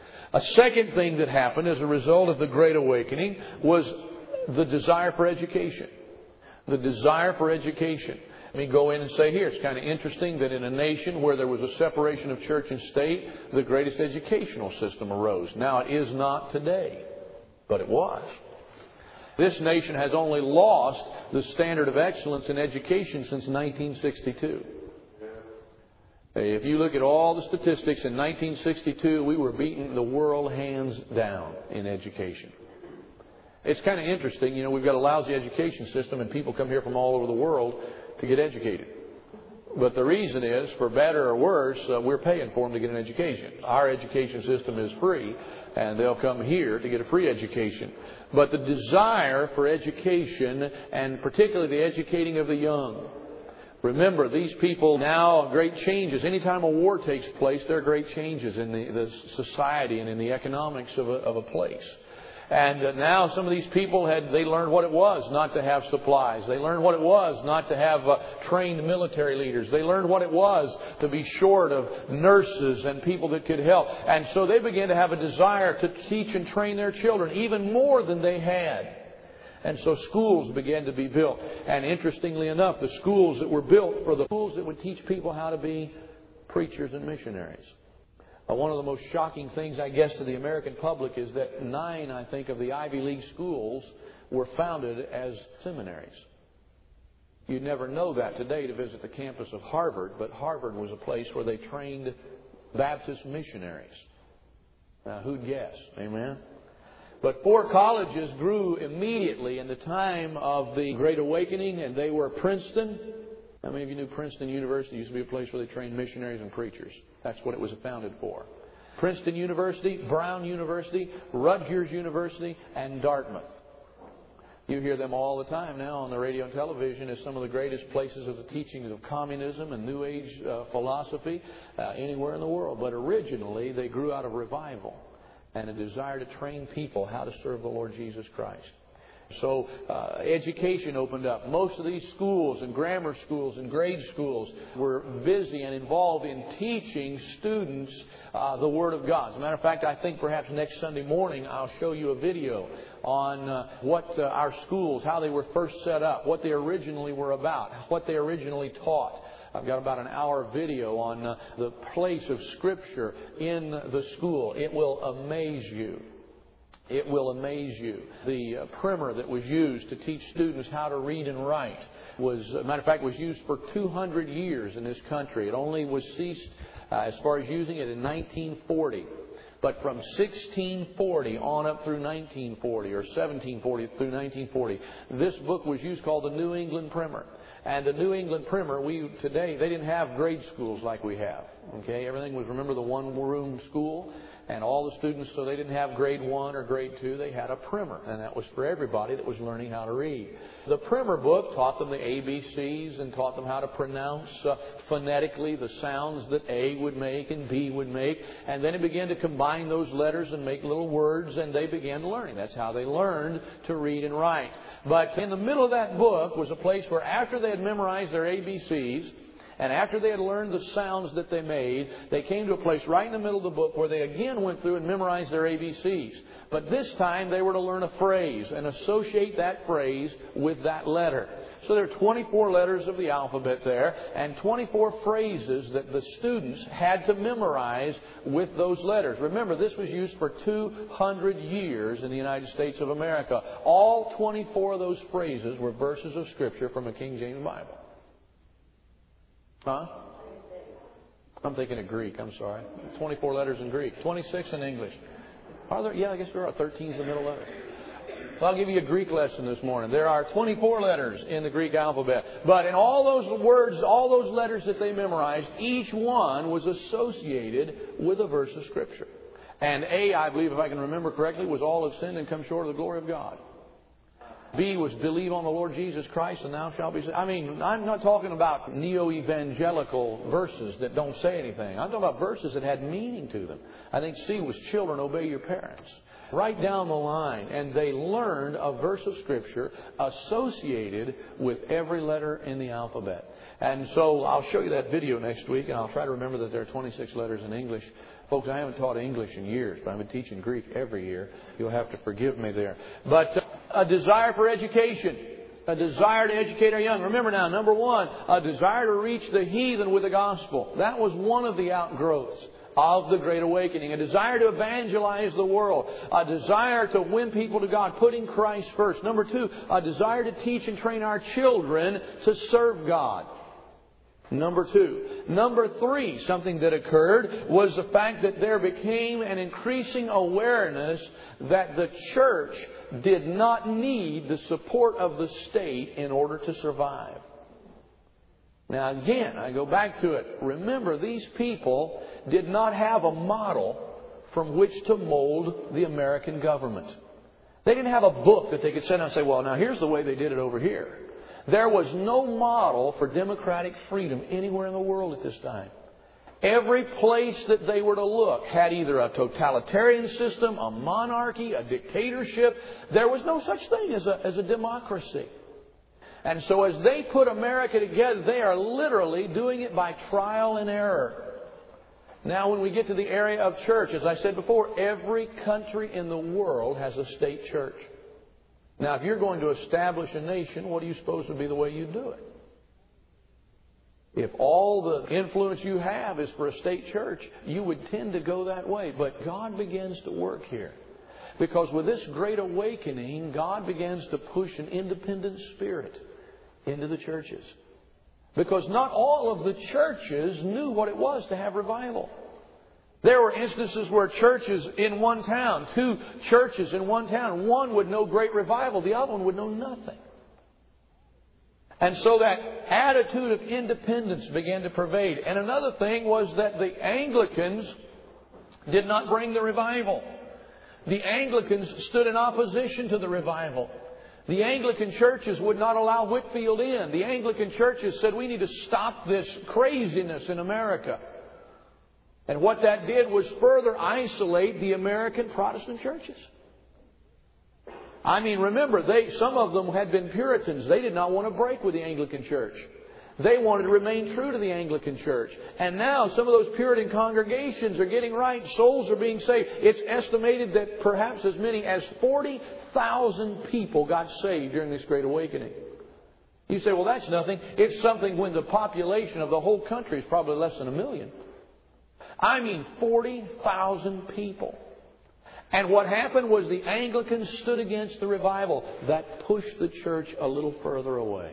A second thing that happened as a result of the Great Awakening was the desire for education. The desire for education. Let me go in and say here, it's kind of interesting that in a nation where there was a separation of church and state, the greatest educational system arose. Now, it is not today, but it was. This nation has only lost the standard of excellence in education since 1962. If you look at all the statistics, in 1962, we were beating the world hands down in education. It's kind of interesting. You know, we've got a lousy education system, and people come here from all over the world to get educated. But the reason is, for better or worse, we're paying for them to get an education. Our education system is free, and they'll come here to get a free education. But the desire for education, and particularly the educating of the young. Remember, these people now, great changes. Anytime a war takes place, there are great changes in the society and in the economics of a place. And now some of these people they learned what it was not to have supplies. They learned what it was not to have trained military leaders. They learned what it was to be short of nurses and people that could help. And so they began to have a desire to teach and train their children even more than they had. And so schools began to be built. And interestingly enough, the schools that were built for the schools that would teach people how to be preachers and missionaries. One of the most shocking things, I guess, to the American public is that 9, I think, of the Ivy League schools were founded as seminaries. You'd never know that today to visit the campus of Harvard, but Harvard was a place where they trained Baptist missionaries. Now, who'd guess? Amen? But 4 colleges grew immediately in the time of the Great Awakening, and they were Princeton. How many of you knew Princeton University used to be a place where they trained missionaries and preachers? That's what it was founded for. Princeton University, Brown University, Rutgers University, and Dartmouth. You hear them all the time now on the radio and television as some of the greatest places of the teaching of communism and New Age philosophy anywhere in the world. But originally, they grew out of revival and a desire to train people how to serve the Lord Jesus Christ. So education opened up. Most of these schools and grammar schools and grade schools were busy and involved in teaching students the Word of God. As a matter of fact, I think perhaps next Sunday morning I'll show you a video on what our schools, how they were first set up, what they originally were about, what they originally taught. I've got about an hour video on the place of Scripture in the school. It will amaze you. It will amaze you. The primer that was used to teach students how to read and write was, as a matter of fact, was used for 200 years in this country. It only was ceased as far as using it in 1940. But from 1640 on up through 1940 or 1740 through 1940, this book was used called the New England Primer. And the New England Primer, today, they didn't have grade schools like we have. Okay, everything was, remember, the one-room school? And all the students, so they didn't have grade 1 or grade 2. They had a primer, and that was for everybody that was learning how to read. The primer book taught them the ABCs and taught them how to pronounce phonetically the sounds that A would make and B would make. And then it began to combine those letters and make little words, and they began learning. That's how they learned to read and write. But in the middle of that book was a place where after they had memorized their ABCs, and after they had learned the sounds that they made, they came to a place right in the middle of the book where they again went through and memorized their ABCs. But this time they were to learn a phrase and associate that phrase with that letter. So there are 24 letters of the alphabet there and 24 phrases that the students had to memorize with those letters. Remember, this was used for 200 years in the United States of America. All 24 of those phrases were verses of Scripture from a King James Bible. Huh? I'm thinking of Greek. I'm sorry. 24 letters in Greek. 26 in English. Are there? Yeah, I guess there are. 13's the middle letter. Well, I'll give you a Greek lesson this morning. There are 24 letters in the Greek alphabet. But in all those words, all those letters that they memorized, each one was associated with a verse of Scripture. And A, I believe, if I can remember correctly, was all have sinned and come short of the glory of God. B was believe on the Lord Jesus Christ and thou shalt be saved. I mean, I'm not talking about neo-evangelical verses that don't say anything. I'm talking about verses that had meaning to them. I think C was children, obey your parents. Right down the line. And they learned a verse of Scripture associated with every letter in the alphabet. And so I'll show you that video next week, and I'll try to remember that there are 26 letters in English. Folks, I haven't taught English in years, but I've been teaching Greek every year. You'll have to forgive me there. But a desire for education. A desire to educate our young. Remember now, number one, a desire to reach the heathen with the gospel. That was one of the outgrowths of the Great Awakening. A desire to evangelize the world. A desire to win people to God, putting Christ first. Number two, a desire to teach and train our children to serve God. Number two. Number three, something that occurred was the fact that there became an increasing awareness that the church did not need the support of the state in order to survive. Now again, I go back to it. Remember, these people did not have a model from which to mold the American government. They didn't have a book that they could sit down and say, well, now here's the way they did it over here. There was no model for democratic freedom anywhere in the world at this time. Every place that they were to look had either a totalitarian system, a monarchy, a dictatorship. There was no such thing as a democracy. And so as they put America together, they are literally doing it by trial and error. Now, when we get to the area of church, as I said before, every country in the world has a state church. Now, if you're going to establish a nation, what do you suppose would be the way you do it? If all the influence you have is for a state church, you would tend to go that way. But God begins to work here. Because with this great awakening, God begins to push an independent spirit into the churches. Because not all of the churches knew what it was to have revival. There were instances where churches in one town, two churches in one town, one would know great revival, the other one would know nothing. And so that attitude of independence began to pervade. And another thing was that the Anglicans did not bring the revival. The Anglicans stood in opposition to the revival. The Anglican churches would not allow Whitefield in. The Anglican churches said, we need to stop this craziness in America. And what that did was further isolate the American Protestant churches. I mean, remember, some of them had been Puritans. They did not want to break with the Anglican church. They wanted to remain true to the Anglican church. And now some of those Puritan congregations are getting right. Souls are being saved. It's estimated that perhaps as many as 40,000 people got saved during this Great Awakening. You say, well, that's nothing. It's something when the population of the whole country is probably less than 1 million. I mean 40,000 people. And what happened was the Anglicans stood against the revival. That pushed the church a little further away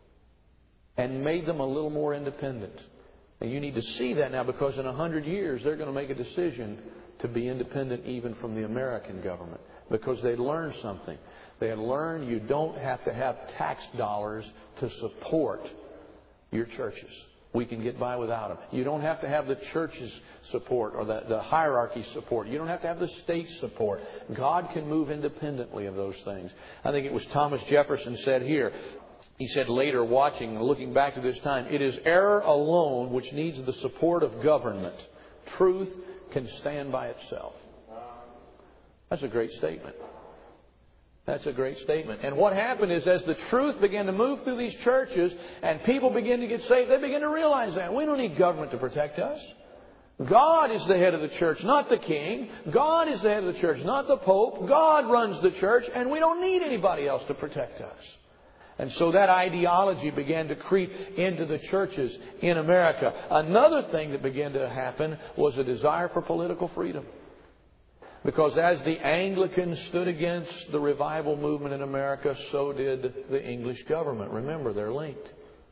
and made them a little more independent. And you need to see that now, because in 100 years they're going to make a decision to be independent even from the American government, because they'd learned something. They had learned you don't have to have tax dollars to support your churches. We can get by without them. You don't have to have the church's support or the hierarchy support. You don't have to have the state's support. God can move independently of those things. I think it was Thomas Jefferson said here. He said later, looking back to this time, it is error alone which needs the support of government. Truth can stand by itself. That's a great statement. That's a great statement. And what happened is, as the truth began to move through these churches and people began to get saved, they began to realize that we don't need government to protect us. God is the head of the church, not the king. God is the head of the church, not the pope. God runs the church, and we don't need anybody else to protect us. And so that ideology began to creep into the churches in America. Another thing that began to happen was a desire for political freedom. Because as the Anglicans stood against the revival movement in America, so did the English government. Remember, they're linked.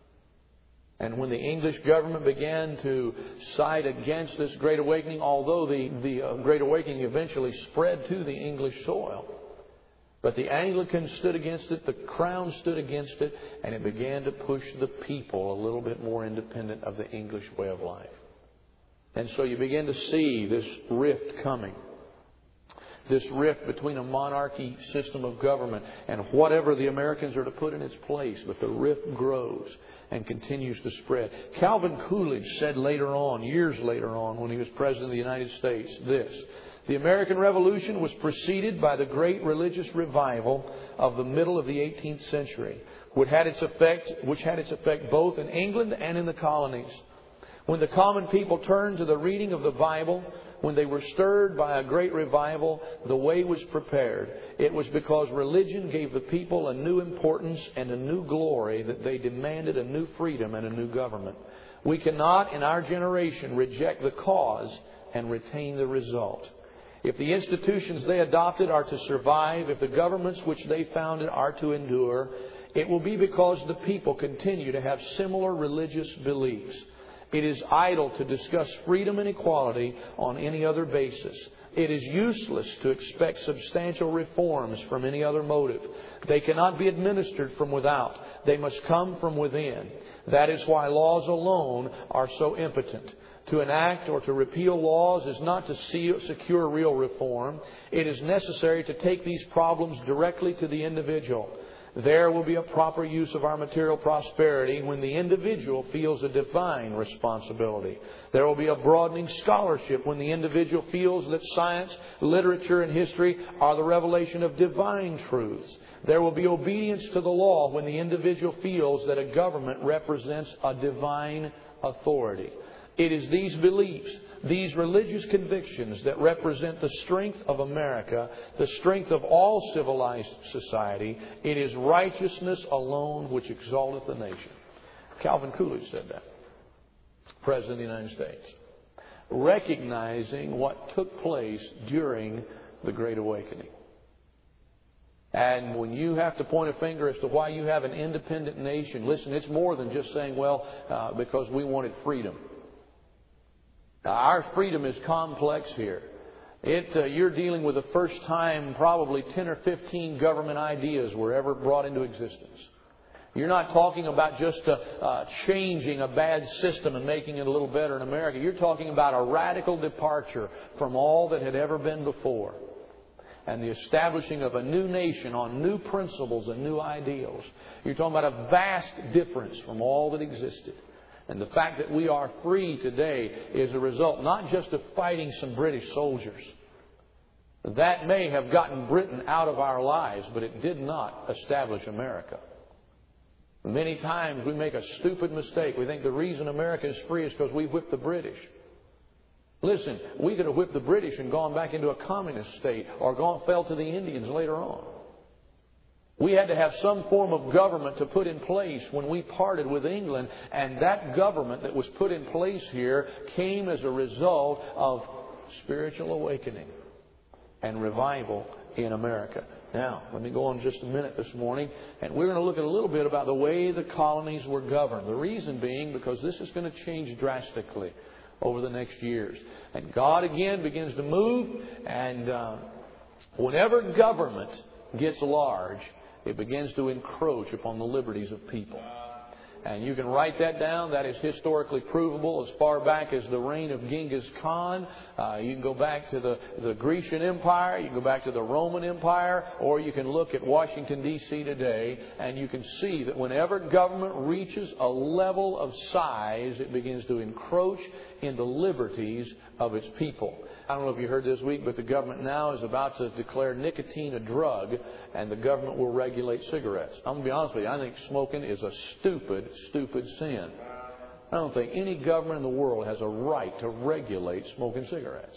And when the English government began to side against this Great Awakening, although the Great Awakening eventually spread to the English soil, but the Anglicans stood against it, the Crown stood against it, and it began to push the people a little bit more independent of the English way of life. And so you begin to see this rift coming. This rift between a monarchy system of government and whatever the Americans are to put in its place. But the rift grows and continues to spread. Calvin Coolidge said later on, years later on, when he was President of the United States, this: the American Revolution was preceded by the great religious revival of the middle of the 18th century, which had its effect both in England and in the colonies. When the common people turned to the reading of the Bible, when they were stirred by a great revival, the way was prepared. It was because religion gave the people a new importance and a new glory that they demanded a new freedom and a new government. We cannot, in our generation, reject the cause and retain the result. If the institutions they adopted are to survive, if the governments which they founded are to endure, it will be because the people continue to have similar religious beliefs. It is idle to discuss freedom and equality on any other basis. It is useless to expect substantial reforms from any other motive. They cannot be administered from without. They must come from within. That is why laws alone are so impotent. To enact or to repeal laws is not to secure real reform. It is necessary to take these problems directly to the individual. There will be a proper use of our material prosperity when the individual feels a divine responsibility. There will be a broadening scholarship when the individual feels that science, literature, and history are the revelation of divine truths. There will be obedience to the law when the individual feels that a government represents a divine authority. It is these beliefs, these religious convictions that represent the strength of America, the strength of all civilized society. It is righteousness alone which exalteth the nation. Calvin Coolidge said that. President of the United States. Recognizing what took place during the Great Awakening. And when you have to point a finger as to why you have an independent nation, listen, it's more than just saying, because we wanted freedom. Now, our freedom is complex here. You're dealing with the first time probably 10 or 15 government ideas were ever brought into existence. You're not talking about just changing a bad system and making it a little better in America. You're talking about a radical departure from all that had ever been before. And the establishing of a new nation on new principles and new ideals. You're talking about a vast difference from all that existed. And the fact that we are free today is a result not just of fighting some British soldiers. That may have gotten Britain out of our lives, but it did not establish America. Many times we make a stupid mistake. We think the reason America is free is because we whipped the British. Listen, we could have whipped the British and gone back into a communist state or fell to the Indians later on. We had to have some form of government to put in place when we parted with England, and that government that was put in place here came as a result of spiritual awakening and revival in America. Now, let me go on just a minute this morning, and we're going to look at a little bit about the way the colonies were governed. The reason being because this is going to change drastically over the next years. And God again begins to move, and whenever government gets large, it begins to encroach upon the liberties of people. And you can write that down. That is historically provable as far back as the reign of Genghis Khan. You can go back to the Grecian Empire. You can go back to the Roman Empire. Or you can look at Washington, D.C. today. And you can see that whenever government reaches a level of size, it begins to encroach into liberties of its people. I don't know if you heard this week, but the government now is about to declare nicotine a drug, and the government will regulate cigarettes. I'm going to be honest with you, I think smoking is a stupid, stupid sin. I don't think any government in the world has a right to regulate smoking cigarettes.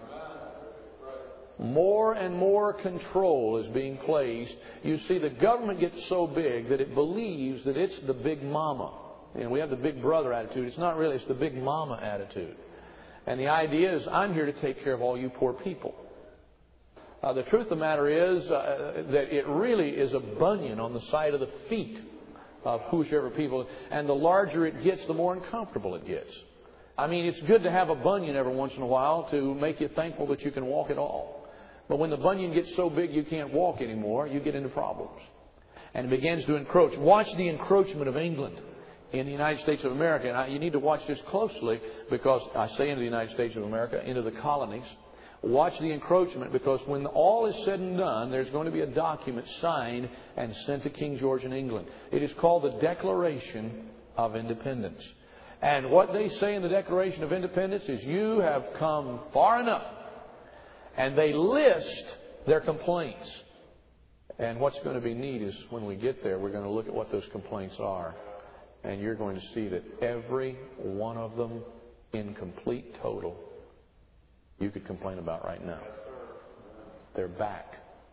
More and more control is being placed. You see, the government gets so big that it believes that it's the big mama. And we have the big brother attitude. It's not really, it's the big mama attitude. And the idea is, I'm here to take care of all you poor people. The truth of the matter is that it really is a bunion on the side of the feet of whichever people. And the larger it gets, the more uncomfortable it gets. I mean, it's good to have a bunion every once in a while to make you thankful that you can walk at all. But when the bunion gets so big you can't walk anymore, you get into problems. And it begins to encroach. Watch the encroachment of England in the United States of America. And you need to watch this closely because I say into the United States of America, into the colonies. Watch the encroachment because when all is said and done, there's going to be a document signed and sent to King George in England. It is called the Declaration of Independence. And what they say in the Declaration of Independence is you have come far enough. And they list their complaints. And what's going to be neat is when we get there, we're going to look at what those complaints are. And you're going to see that every one of them in complete total you could complain about right now. They're back.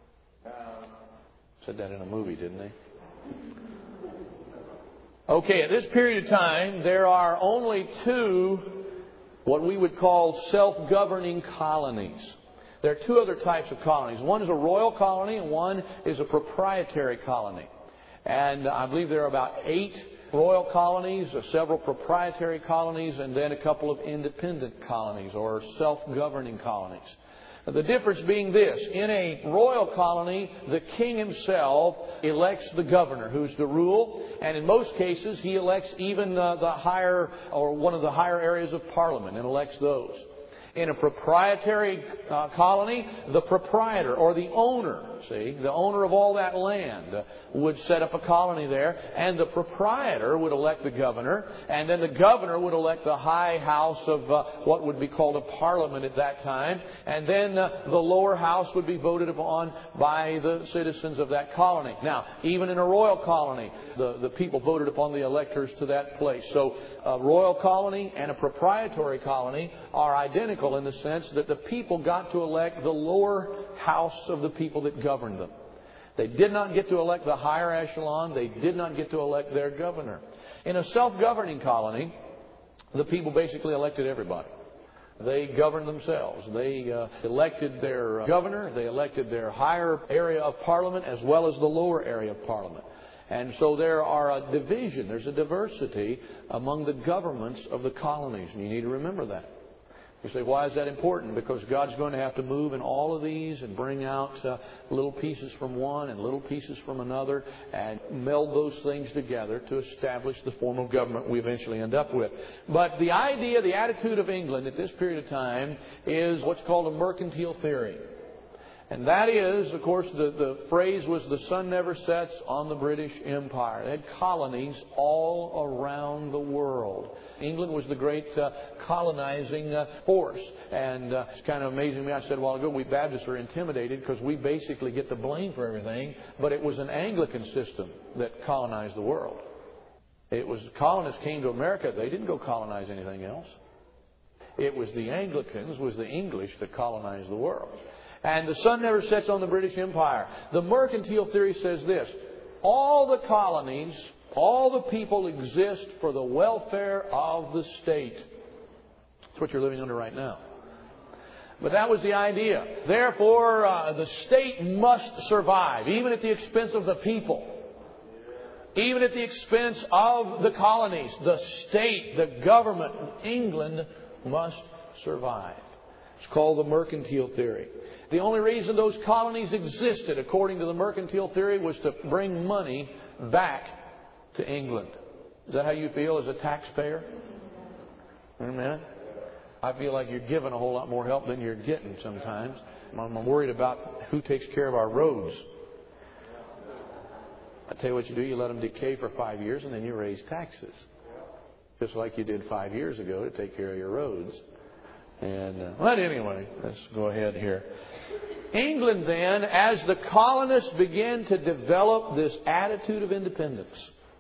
Said that in a movie, didn't they? Okay, at this period of time, there are only two what we would call self-governing colonies. There are two other types of colonies. One is a royal colony and one is a proprietary colony. And I believe there are about 8 royal colonies, several proprietary colonies, and then a couple of independent colonies or self-governing colonies. The difference being this: in a royal colony, the king himself elects the governor who's to rule, and in most cases he elects even the higher or one of the higher areas of parliament and elects those. In a proprietary colony, the proprietor or the owner, the owner of all that land would set up a colony there, and the proprietor would elect the governor, and then the governor would elect the high house of what would be called a parliament at that time, and then the lower house would be voted upon by the citizens of that colony. Now, even in a royal colony, the people voted upon the electors to that place. So a royal colony and a proprietary colony are identical in the sense that the people got to elect the lower house of the people that governed them. They did not get to elect the higher echelon. They did not get to elect their governor. In a self-governing colony, the people basically elected everybody. They governed themselves. They elected their governor. They elected their higher area of parliament as well as the lower area of parliament. And so there are a division, there's a diversity among the governments of the colonies. And you need to remember that. You say, why is that important? Because God's going to have to move in all of these and bring out little pieces from one and little pieces from another and meld those things together to establish the form of government we eventually end up with. But the idea, the attitude of England at this period of time is what's called a mercantile theory. And that is, of course, the phrase was the sun never sets on the British Empire. They had colonies all around the world. England was the great colonizing force. And it's kind of amazing to me. I said a while ago, we Baptists are intimidated because we basically get the blame for everything. But it was an Anglican system that colonized the world. It was colonists came to America. They didn't go colonize anything else. It was the Anglicans, was the English that colonized the world. And the sun never sets on the British Empire. The mercantile theory says this: all the colonies, all the people exist for the welfare of the state. That's what you're living under right now. But that was the idea. Therefore, the state must survive, even at the expense of the people. Even at the expense of the colonies. The state, the government, England must survive. It's called the mercantile theory. The only reason those colonies existed, according to the mercantile theory, was to bring money back to England. Is that how you feel as a taxpayer? Amen? I feel like you're giving a whole lot more help than you're getting sometimes. I'm worried about who takes care of our roads. I tell you what you do, you let them decay for 5 years and then you raise taxes. Just like you did 5 years ago to take care of your roads. And but anyway, let's go ahead here. England then, as the colonists began to develop this attitude of independence.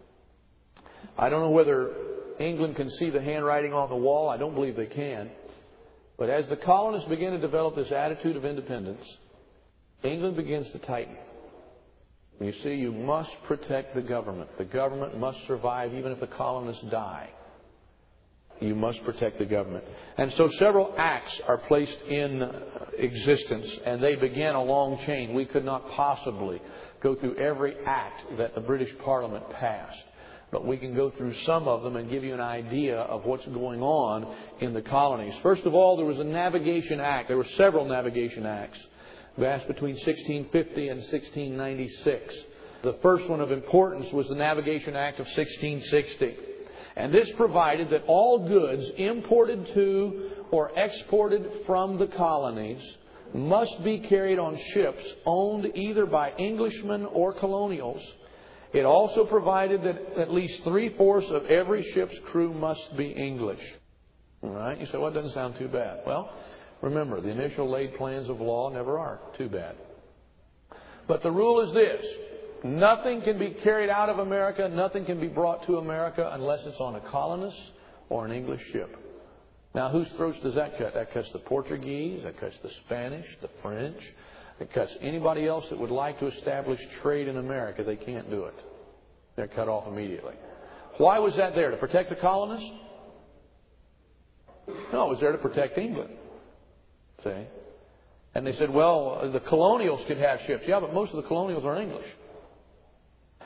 I don't know whether England can see the handwriting on the wall. I don't believe they can. But as the colonists begin to develop this attitude of independence, England begins to tighten. You see, you must protect the government. The government must survive even if the colonists die. You must protect the government. And so several acts are placed in existence, and they began a long chain. We could not possibly go through every act that the British Parliament passed. But we can go through some of them and give you an idea of what's going on in the colonies. First of all, there was a Navigation Act. There were several Navigation Acts passed between 1650 and 1696. The first one of importance was the Navigation Act of 1660. And this provided that all goods imported to or exported from the colonies must be carried on ships owned either by Englishmen or colonials. It also provided that at least 3/4 of every ship's crew must be English. All right? You say, well, it doesn't sound too bad. Well, remember, the initial laid plans of law never are too bad. But the rule is this: nothing can be carried out of America, nothing can be brought to America unless it's on a colonist or an English ship. Now, whose throats does that cut? That cuts the Portuguese, that cuts the Spanish, the French. It cuts anybody else that would like to establish trade in America. They can't do it. They're cut off immediately. Why was that there? To protect the colonists? No, it was there to protect England. See? And they said, well, the colonials could have ships. Yeah, but most of the colonials are English.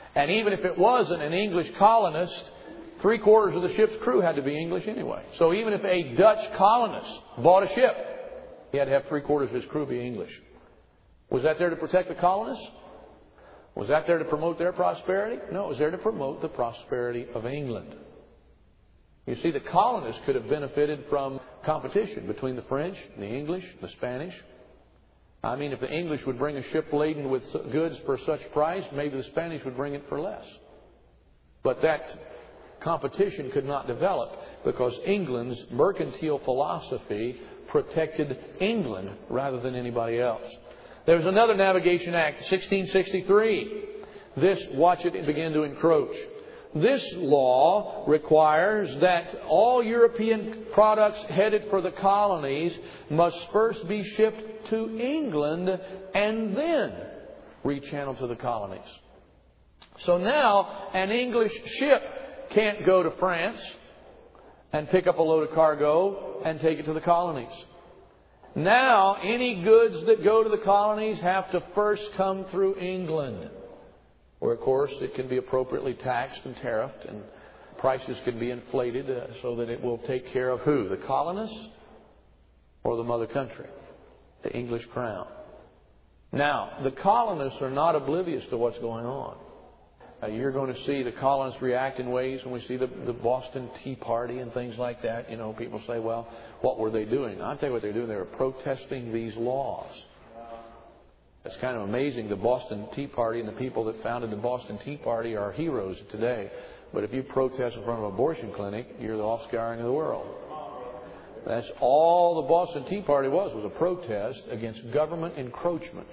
And even if it wasn't an English colonist, 3/4 of the ship's crew had to be English anyway. So even if a Dutch colonist bought a ship, he had to have 3/4 of his crew be English. Was that there to protect the colonists? Was that there to promote their prosperity? No, it was there to promote the prosperity of England. You see, the colonists could have benefited from competition between the French, the English, the Spanish. I mean, if the English would bring a ship laden with goods for such price, maybe the Spanish would bring it for less. But that competition could not develop because England's mercantile philosophy protected England rather than anybody else. There's another Navigation Act, 1663. Watch it begin to encroach. This law requires that all European products headed for the colonies must first be shipped to England and then rechanneled to the colonies. So now an English ship can't go to France and pick up a load of cargo and take it to the colonies. Now any goods that go to the colonies have to first come through England, where, of course, it can be appropriately taxed and tariffed, and prices can be inflated so that it will take care of who? The colonists or the mother country? The English crown. Now, the colonists are not oblivious to what's going on. You're going to see the colonists react in ways when we see the Boston Tea Party and things like that. You know, people say, well, what were they doing? I'll tell you what they're doing. They were protesting these laws. It's kind of amazing. The Boston Tea Party and the people that founded the Boston Tea Party are heroes today. But if you protest in front of an abortion clinic, you're the offscouring of the world. That's all the Boston Tea Party was a protest against government encroachment.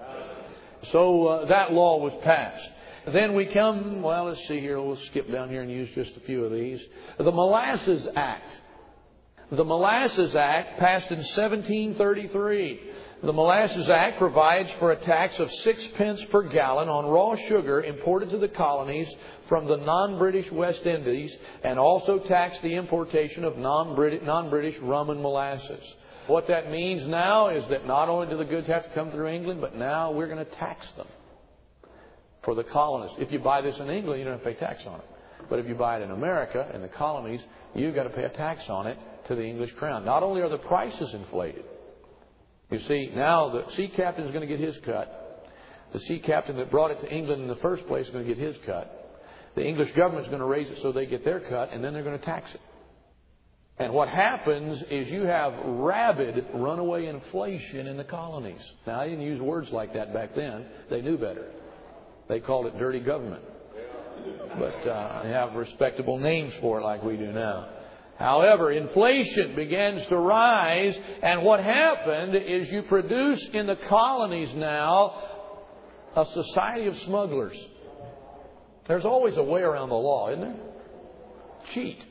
So that law was passed. Then we come, well, let's see here. We'll skip down here and use just a few of these. The Molasses Act. The Molasses Act passed in 1733. The Molasses Act provides for a tax of 6 pence per gallon on raw sugar imported to the colonies from the non-British West Indies, and also taxed the importation of non-British rum and molasses. What that means now is that not only do the goods have to come through England, but now we're going to tax them for the colonists. If you buy this in England, you don't have to pay tax on it. But if you buy it in America, in the colonies, you've got to pay a tax on it to the English crown. Not only are the prices inflated, you see, now the sea captain is going to get his cut. The sea captain that brought it to England in the first place is going to get his cut. The English government is going to raise it so they get their cut, and then they're going to tax it. And what happens is you have rabid runaway inflation in the colonies. Now, I didn't use words like that back then. They knew better. They called it dirty government. But they have respectable names for it like we do now. However, inflation begins to rise, and what happened is you produce in the colonies now a society of smugglers. There's always a way around the law, isn't there? Cheat.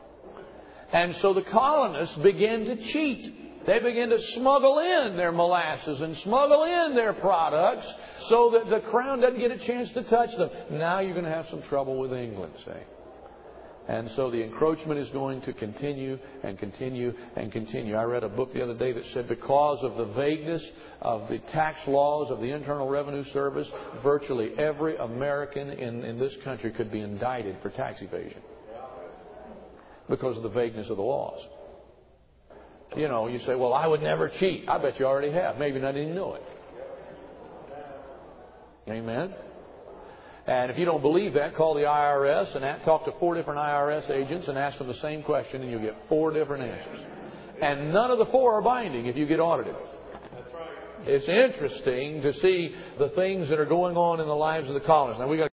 And so the colonists begin to cheat. They begin to smuggle in their molasses and smuggle in their products so that the crown doesn't get a chance to touch them. Now you're going to have some trouble with England, say. And so the encroachment is going to continue and continue and continue. I read a book the other day that said because of the vagueness of the tax laws of the Internal Revenue Service, virtually every American in this country could be indicted for tax evasion because of the vagueness of the laws. You know, you say, well, I would never cheat. I bet you already have. Maybe not even know it. Amen? And if you don't believe that, call the IRS and talk to 4 different IRS agents and ask them the same question, and you'll get 4 different answers. And none of the 4 are binding if you get audited. That's right. It's interesting to see the things that are going on in the lives of the colonists. Now, we got